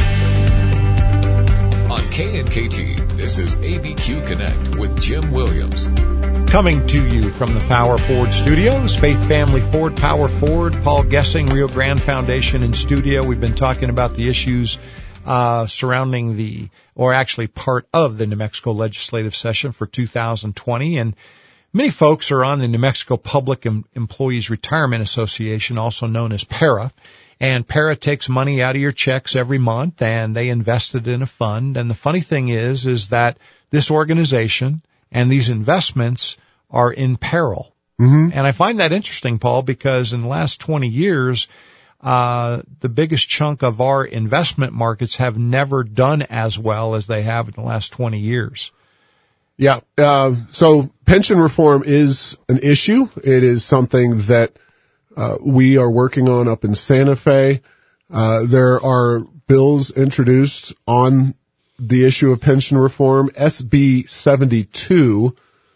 On K N K T, this is A B Q Connect with Jim Williams. Coming to you from the Power Ford Studios, Faith Family Ford, Power Ford, Paul Gessing, Rio Grande Foundation in studio. We've been talking about the issues uh surrounding the, or actually part of the New Mexico legislative session for two thousand twenty. And many folks are on the New Mexico Public em- Employees Retirement Association, also known as PARA. And PARA takes money out of your checks every month, and they invest it in a fund. And the funny thing is, is that this organization and these investments are in peril. Mm-hmm. And I find that interesting, Paul, because in the last twenty years, uh, the biggest chunk of our investment markets have never done as well as they have in the last twenty years. Yeah. Uh, so pension reform is an issue. It is something that uh, we are working on up in Santa Fe. Uh, there are bills introduced on the issue of pension reform. S B seventy-two,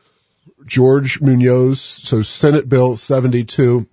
George Munoz, so Senate Bill seventy-two,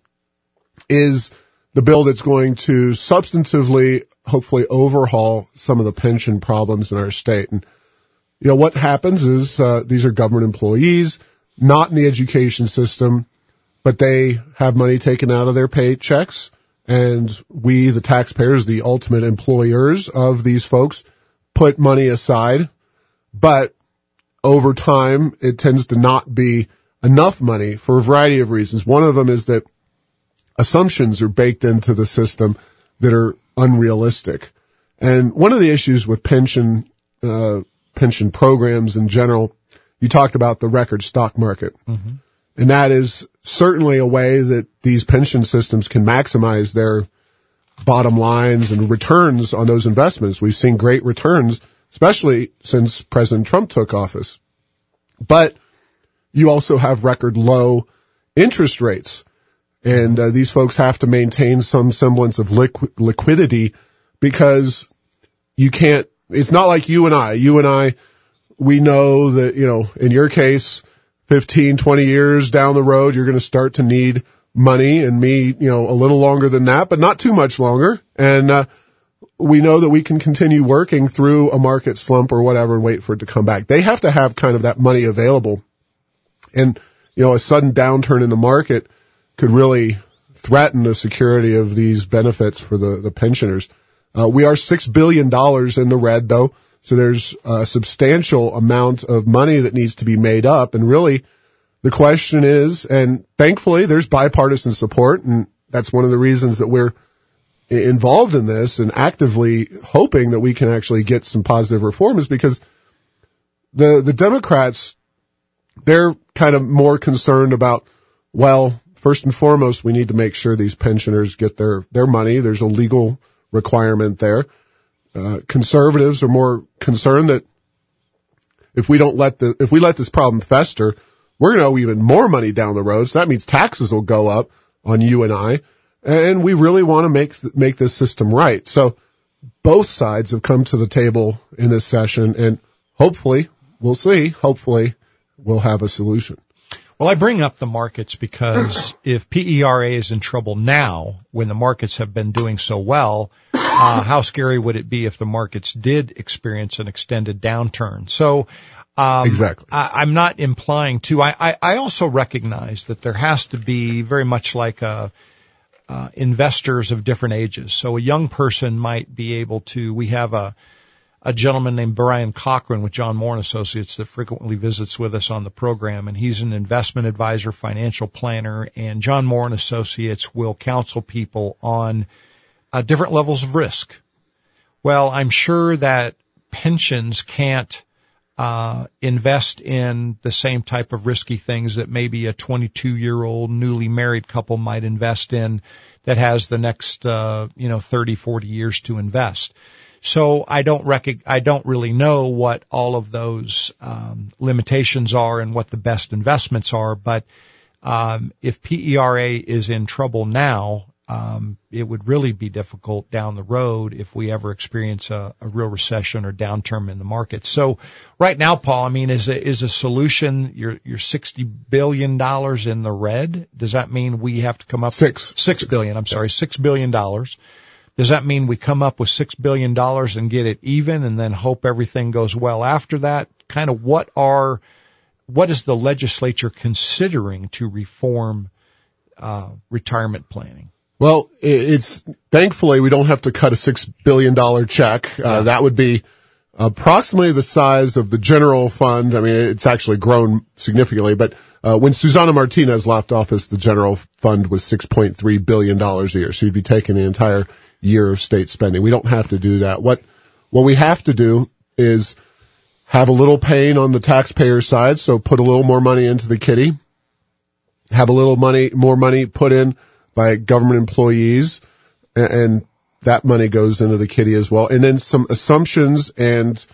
is the bill that's going to substantively, hopefully, overhaul some of the pension problems in our state. And, you know, what happens is uh, these are government employees, not in the education system, but they have money taken out of their paychecks. And we, the taxpayers, the ultimate employers of these folks, put money aside, but over time, it tends to not be enough money for a variety of reasons. One of them is that assumptions are baked into the system that are unrealistic. And one of the issues with pension, uh, pension programs in general, you talked about the record stock market. Mm-hmm. And that is certainly a way that these pension systems can maximize their bottom lines and returns on those investments. We've seen great returns, especially since President Trump took office. But you also have record low interest rates. And uh, these folks have to maintain some semblance of liqu- liquidity because you can't, it's not like you and I. You and I, we know that, you know, in your case, fifteen, twenty years down the road, you're going to start to need money, and me, you know, a little longer than that, but not too much longer. And uh, we know that we can continue working through a market slump or whatever and wait for it to come back. They have to have kind of that money available. And, you know, a sudden downturn in the market could really threaten the security of these benefits for the, the pensioners. Uh, we are six billion dollars in the red, though, so there's a substantial amount of money that needs to be made up. And really, the question is, and thankfully there's bipartisan support, and that's one of the reasons that we're involved in this and actively hoping that we can actually get some positive reform, is because the, the Democrats, they're kind of more concerned about, well, first and foremost, we need to make sure these pensioners get their, their money. There's a legal requirement there. Uh, conservatives are more concerned that if we don't let the, if we let this problem fester, we're going to owe even more money down the road. So that means taxes will go up on you and I. And we really want to make, make this system right. So both sides have come to the table in this session, and hopefully, we'll see, hopefully we'll have a solution. Well, I bring up the markets because if P E R A is in trouble now, when the markets have been doing so well, uh, how scary would it be if the markets did experience an extended downturn? So, um, exactly. I, I'm not implying to, I, I, I also recognize that there has to be very much like a, uh, investors of different ages. So a young person might be able to, we have a, a gentleman named Brian Cochran with John Moore and Associates that frequently visits with us on the program, and he's an investment advisor, financial planner, and John Moore and Associates will counsel people on uh, different levels of risk. Well, I'm sure that pensions can't uh invest in the same type of risky things that maybe a twenty-two-year-old newly married couple might invest in that has the next uh you know thirty, forty years to invest. So I don't rec- I don't really know what all of those um, limitations are and what the best investments are. But um, if P E R A is in trouble now, um, it would really be difficult down the road if we ever experience a, a real recession or downturn in the market. So right now, Paul, I mean, is a, is a solution you're you're sixty billion dollars in the red? Does that mean we have to come up six six billion? I'm sorry, six billion dollars. Does that mean we come up with six billion dollars and get it even and then hope everything goes well after that? Kind of what are, what is the legislature considering to reform uh, retirement planning? Well, it's, thankfully we don't have to cut a six billion dollars check. Uh, yeah. That would be approximately the size of the general fund. I mean, it's actually grown significantly, but uh, when Susana Martinez left office, the general fund was six point three billion dollars a year. So you'd be taking the entire year of state spending. We don't have to do that. What, what we have to do is have a little pain on the taxpayer side. So put a little more money into the kitty, have a little money, more money put in by government employees, and, and that money goes into the kitty as well. And then some assumptions and,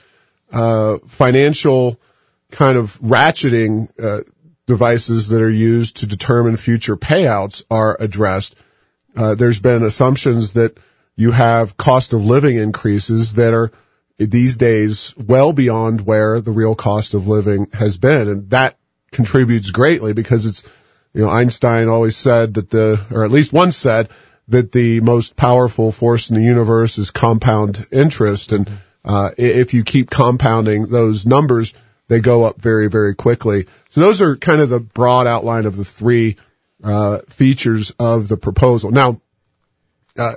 uh, financial kind of ratcheting, uh, devices that are used to determine future payouts are addressed. Uh, there's been assumptions that you have cost of living increases that are these days well beyond where the real cost of living has been. And that contributes greatly because it's, you know, Einstein always said that the, or at least once said that the most powerful force in the universe is compound interest. And, uh, if you keep compounding those numbers, they go up very, very quickly. So those are kind of the broad outline of the three, uh, features of the proposal. Now, uh,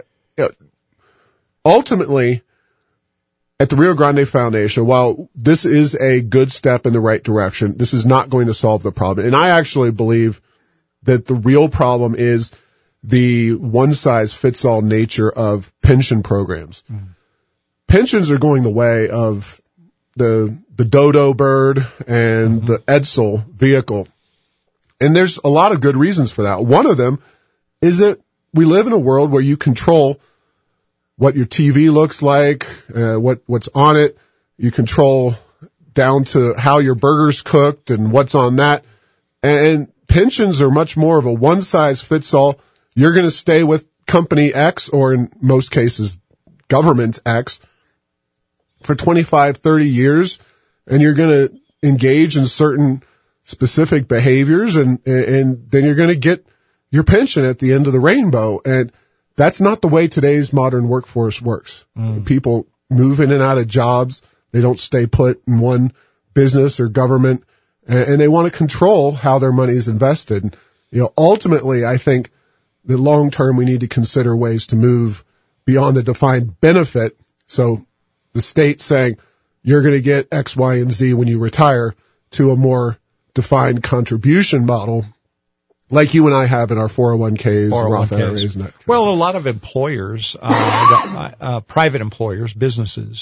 ultimately, at the Rio Grande Foundation, while this is a good step in the right direction, this is not going to solve the problem. And I actually believe that the real problem is the one-size-fits-all nature of pension programs. Mm. Pensions are going the way of the the dodo bird and mm-hmm. the Edsel vehicle. And there's a lot of good reasons for that. One of them is that we live in a world where you control what your T V looks like, uh, what, what's on it. You control down to how your burger's cooked and what's on that. And pensions are much more of a one-size-fits-all. You're going to stay with company X, or in most cases, government X, for twenty-five, thirty years, and you're going to engage in certain specific behaviors, and, and then you're going to get your pension at the end of the rainbow. And that's not the way today's modern workforce works. Mm. People move in and out of jobs. They don't stay put in one business or government, and, and they want to control how their money is invested. And, you know, ultimately, I think that long term we need to consider ways to move beyond the defined benefit. So the state saying you're going to get X, Y, and Z when you retire, to a more defined contribution model like you and I have in our four oh one k's, Roth I R As. Well, a lot of employers, uh, uh, private employers, businesses,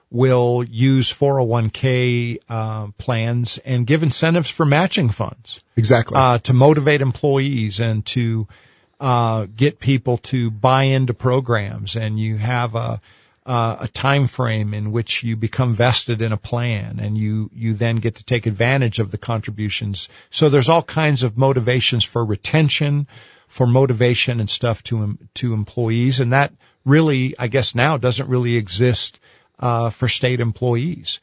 will use four oh one k uh, plans and give incentives for matching funds. Exactly. Uh, to motivate employees and to uh, get people to buy into programs. And you have a, uh, a time frame in which you become vested in a plan, and you, you then get to take advantage of the contributions. So there's all kinds of motivations for retention, for motivation and stuff to to employees, and that really, I guess now, doesn't really exist uh for state employees.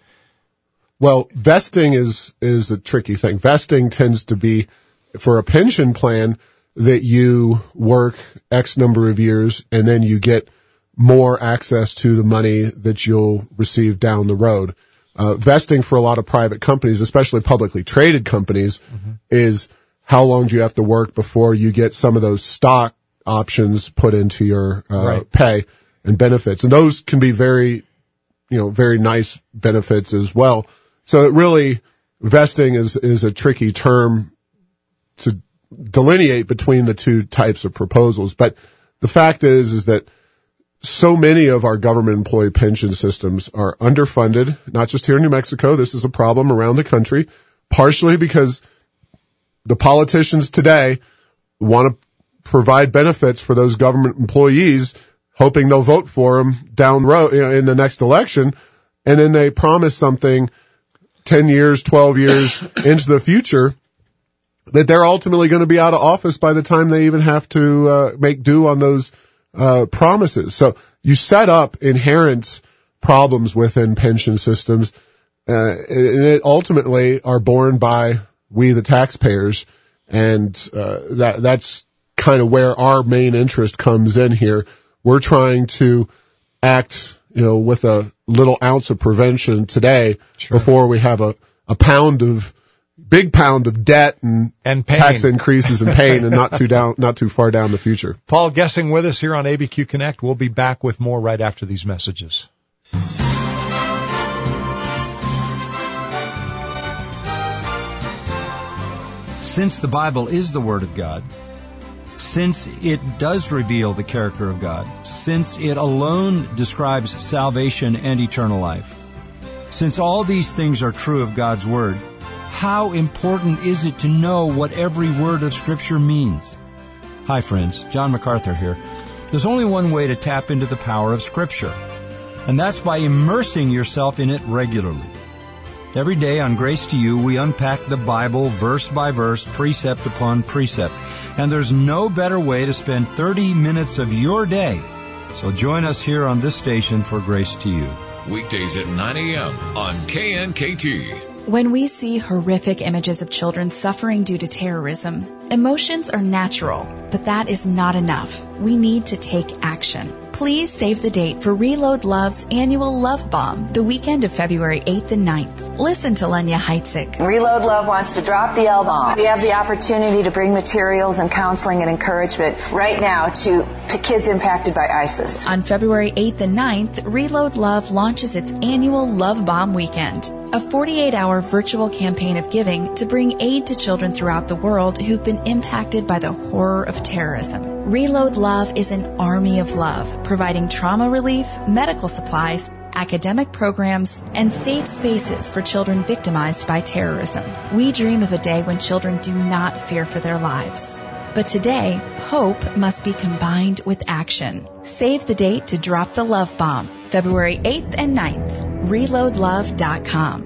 Well, vesting is is a tricky thing. Vesting tends to be for a pension plan that you work X number of years and then you get more access to the money that you'll receive down the road. Uh, vesting for a lot of private companies, especially publicly traded companies, mm-hmm. is how long do you have to work before you get some of those stock options put into your uh, right. pay and benefits. And those can be very, you know, very nice benefits as well. So it really, vesting is, is a tricky term to delineate between the two types of proposals. But the fact is, is that so many of our government employee pension systems are underfunded, not just here in New Mexico. This is a problem around the country, partially because the politicians today want to provide benefits for those government employees, hoping they'll vote for them down the road, you know, in the next election. And then they promise something ten years, twelve years into the future that they're ultimately going to be out of office by the time they even have to uh, make due on those uh promises. So you set up inherent problems within pension systems, uh, and it ultimately are borne by we, the taxpayers. And uh, that that's kind of where our main interest comes in here. We're trying to act, you know, with a little ounce of prevention today sure. before we have a, a pound of big pound of debt and, and pain. Tax increases and pain, and not too down, not too far down the future. Paul Gessing with us here on A B Q Connect. We'll be back with more right after these messages. Since the Bible is the Word of God, since it does reveal the character of God, since it alone describes salvation and eternal life, since all these things are true of God's Word, how important is it to know what every word of Scripture means? Hi friends, John MacArthur here. There's only one way to tap into the power of Scripture, and that's by immersing yourself in it regularly. Every day on Grace to You, we unpack the Bible verse by verse, precept upon precept, and there's no better way to spend thirty minutes of your day. So join us here on this station for Grace to You. Weekdays at nine a.m. on K N K T. When we see horrific images of children suffering due to terrorism, emotions are natural, but that is not enough. We need to take action. Please save the date for Reload Love's annual Love Bomb, the weekend of February eighth and ninth. Listen to Lenya Heitzig. Reload Love wants to drop the L-bomb. We have the opportunity to bring materials and counseling and encouragement right now to kids impacted by ISIS. On February eighth and ninth, Reload Love launches its annual Love Bomb weekend, a forty-eight hour virtual campaign of giving to bring aid to children throughout the world who've been impacted by the horror of terrorism. Reload Love is an army of love, providing trauma relief, medical supplies, academic programs, and safe spaces for children victimized by terrorism. We dream of a day when children do not fear for their lives. But today, hope must be combined with action. Save the date to drop the Love Bomb, February eighth and ninth. reload love dot com.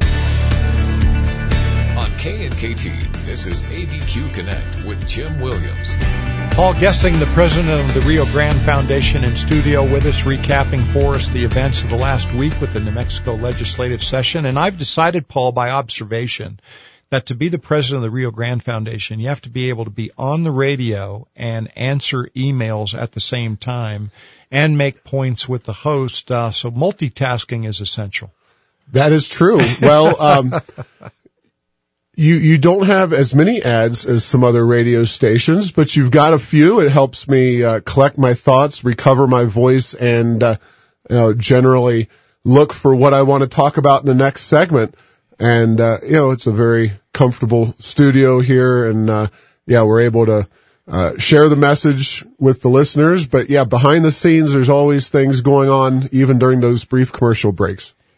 On K N K T, this is A B Q Connect with Jim Williams. Paul Gessing, the president of the Rio Grande Foundation, in studio with us, recapping for us the events of the last week with the New Mexico legislative session. And I've decided, Paul, by observation, that to be the president of the Rio Grande Foundation, you have to be able to be on the radio and answer emails at the same time and make points with the host. Uh, so multitasking is essential. That is true. Well, um, you, you don't have as many ads as some other radio stations, but you've got a few. It helps me, uh, collect my thoughts, recover my voice, and, uh, you know, generally look for what I want to talk about in the next segment. And, uh, you know, it's a very comfortable studio here, and, uh, yeah, we're able to, uh, share the message with the listeners. But yeah, behind the scenes, there's always things going on, even during those brief commercial breaks.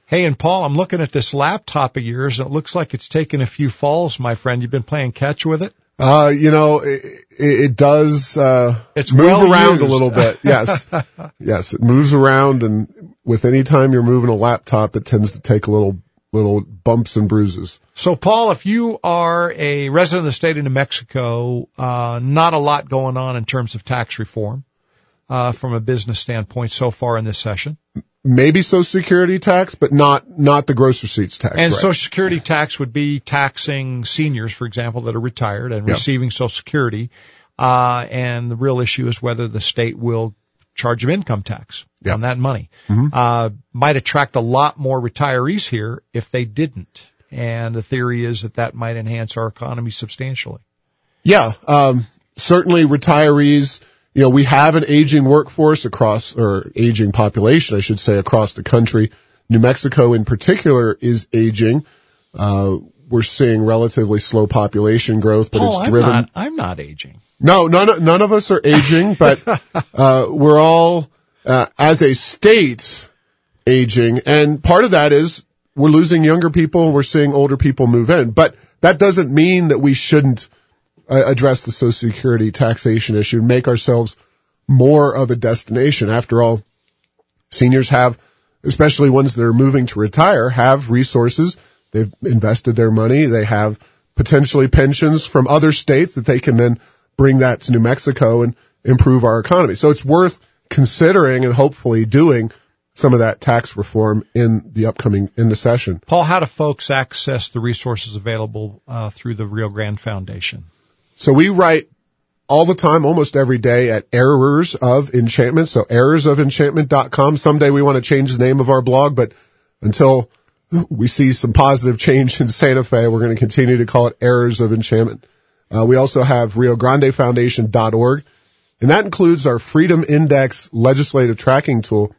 Hey, and Paul, I'm looking at this laptop of yours, and it looks like it's taken a few falls, my friend. You've been playing catch with it? Uh, you know, it, it does, uh, it's move well around used. a little bit. Yes. Yes. It moves around, and with any time you're moving a laptop, it tends to take a little, little bumps and bruises. So, Paul, if you are a resident of the state of New Mexico, uh, not a lot going on in terms of tax reform, uh, from a business standpoint so far in this session. Maybe Social Security tax, but not, not the gross receipts tax. And right. Social Security tax would be taxing seniors, for example, that are retired and yeah. receiving Social Security. Uh, and the real issue is whether the state will charge them income tax yeah. on that money. Mm-hmm. Uh, might attract a lot more retirees here if they didn't. And the theory is that that might enhance our economy substantially. Yeah. Um, certainly retirees. You know, we have an aging workforce across, or aging population, I should say, across the country. New Mexico in particular is aging. Uh, we're seeing relatively slow population growth, but Paul, it's driven. I'm not, I'm not aging. No, none, none of us are aging, but, uh, we're all, uh, as a state aging. And part of that is we're losing younger people and we're seeing older people move in. But that doesn't mean that we shouldn't address the Social Security taxation issue and make ourselves more of a destination. After all, seniors have, especially ones that are moving to retire, have resources. They've invested their money. They have potentially pensions from other states that they can then bring that to New Mexico and improve our economy. So it's worth considering and hopefully doing some of that tax reform in the upcoming, in the session. Paul, how do folks access the resources available uh, through the Rio Grande Foundation? So we write all the time, almost every day, at Errors of Enchantment. So errors of enchantment dot com. Someday we want to change the name of our blog, but until we see some positive change in Santa Fe, we're going to continue to call it Errors of Enchantment. Uh, we also have Rio Grande Foundation dot org, and that includes our Freedom Index legislative tracking tool.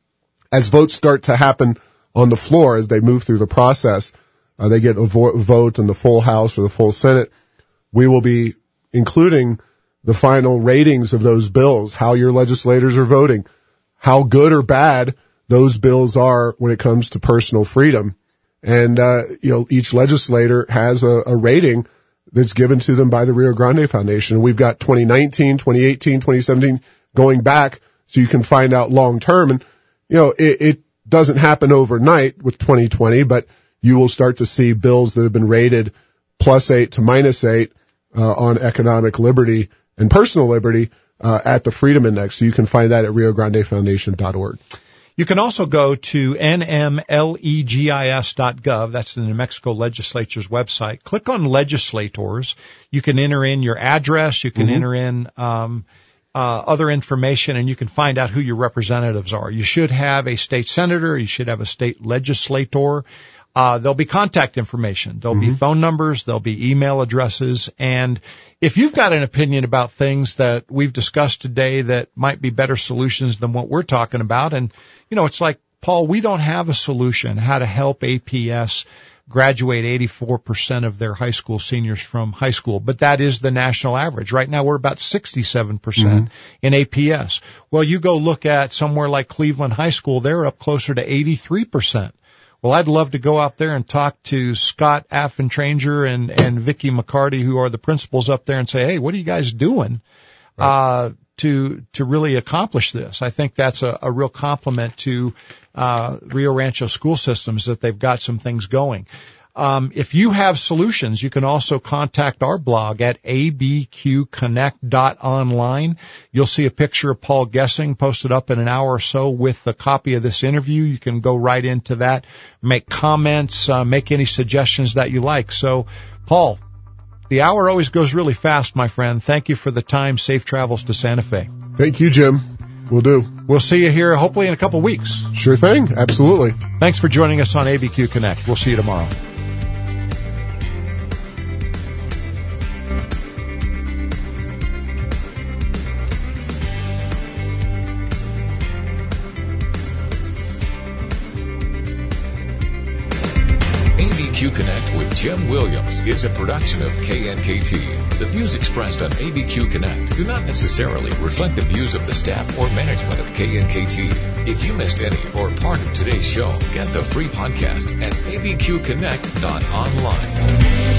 As votes start to happen on the floor, as they move through the process, uh, they get a vo- vote in the full House or the full Senate. We will be including the final ratings of those bills, how your legislators are voting, how good or bad those bills are when it comes to personal freedom. And, uh, you know, each legislator has a, a rating that's given to them by the Rio Grande Foundation. We've got twenty nineteen, twenty eighteen, twenty seventeen going back so you can find out long term. And, you know, it, it doesn't happen overnight with twenty twenty, but you will start to see bills that have been rated plus eight to minus eight Uh, on economic liberty and personal liberty uh, at the Freedom Index. So you can find that at Rio Grande Foundation dot org. You can also go to N M legis dot gov. That's the New Mexico Legislature's website. Click on Legislators. You can enter in your address. You can mm-hmm. enter in um, uh, other information, and you can find out who your representatives are. You should have a state senator. You should have a state legislator. Uh, there'll be contact information. There'll mm-hmm. be phone numbers. There'll be email addresses. And if you've got an opinion about things that we've discussed today that might be better solutions than what we're talking about, and, you know, it's like, Paul, we don't have a solution how to help A P S graduate eighty-four percent of their high school seniors from high school, but that is the national average. Right now we're about sixty-seven percent mm-hmm. in A P S. Well, you go look at somewhere like Cleveland High School, they're up closer to eighty-three percent. Well, I'd love to go out there and talk to Scott Affentranger and, and Vicki McCarty, who are the principals up there, and say, hey, what are you guys doing, right. uh, to, to really accomplish this? I think that's a, a real compliment to, uh, Rio Rancho school systems that they've got some things going. Um, if you have solutions, you can also contact our blog at a b q connect dot online. You'll see a picture of Paul Gessing posted up in an hour or so with a copy of this interview. You can go right into that, make comments, uh, make any suggestions that you like. So, Paul, the hour always goes really fast, my friend. Thank you for the time. Safe travels to Santa Fe. Thank you, Jim. We'll do. We'll see you here hopefully in a couple weeks. Sure thing. Absolutely. Thanks for joining us on A B Q Connect. We'll see you tomorrow. Q Connect with Jim Williams is a production of K N K T. The views expressed on A B Q Connect do not necessarily reflect the views of the staff or management of K N K T. If you missed any or part of today's show, get the free podcast at a b q connect dot online.